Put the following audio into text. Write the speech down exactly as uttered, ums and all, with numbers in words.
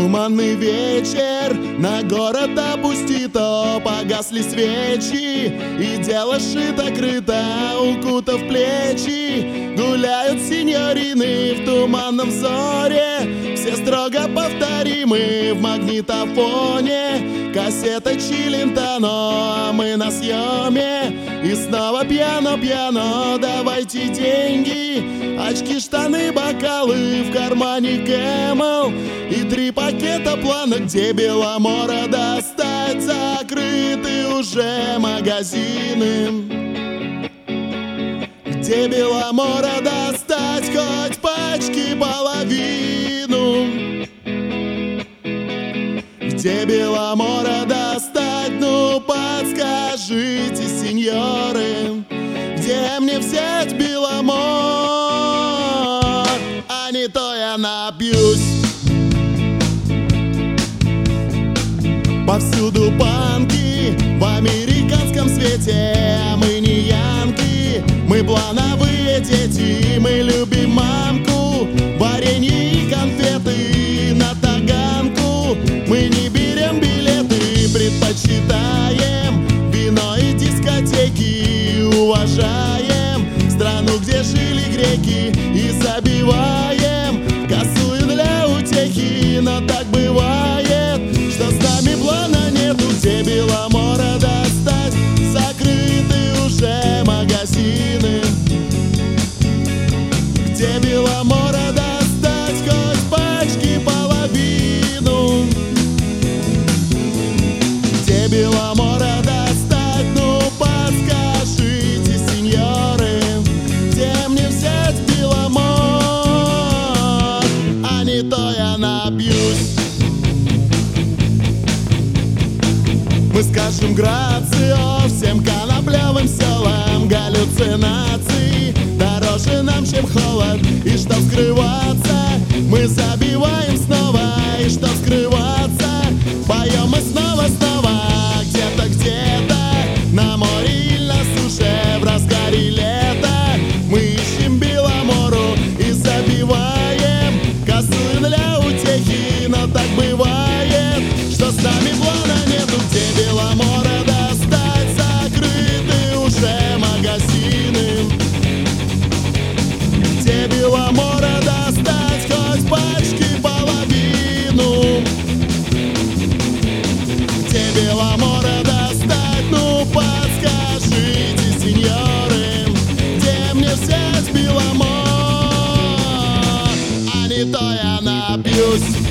Туманный вечер на город опустито, погасли свечи, и дело шито-крыто, укутав плечи. Гуляют синьорины в туманном взоре, все строго повторимы в магнитофоне. Кассета Челентано, а мы на съеме, и снова пьяно-пьяно, давайте деньги. Очки, штаны, бокалы, в кармане Кэмэл и три пакета плана, где Беломора достать. Закрыты уже магазины, где Беломора достать хоть пачки половину. Где Беломора достать, ну подскажите, сеньоры, где мне взять Беломор? А не то я напьюсь. Повсюду панки в американском свете, а мы не янки, мы плановые дети, мы любим мамку, варенье и конфеты на таганку. Мы не берем билеты, предпочитаем вино и дискотеки, уважаем страну, где жили греки, и забиваем косую для утехи. Но так бывает, что с нами плана нету, где Беломора достать. Закрыты уже магазины, где Беломора достать хоть пачки половину. Где Беломора достать, ну подскажите, сеньоры, где мне взять Беломор? А не то я напьюсь. Мы скажем грацио всем коноплевым селам, галлюцинации дороже нам, чем холод. И чтоб скрываться, мы забиваем снова. И чтоб скрываться, поем мы снова-снова. Где-то, где-то на море или на суше, в разгаре лета мы ищем Беломору и забиваем косую для утехи. Но так бывает, что с нами плана нету, где Беломора достать. Закрыты уже магазины, где Беломора достать хоть пачки половину. Где Беломора достать, ну подскажите, сеньоры, где мне взять Беломор? А не то я напьюсь.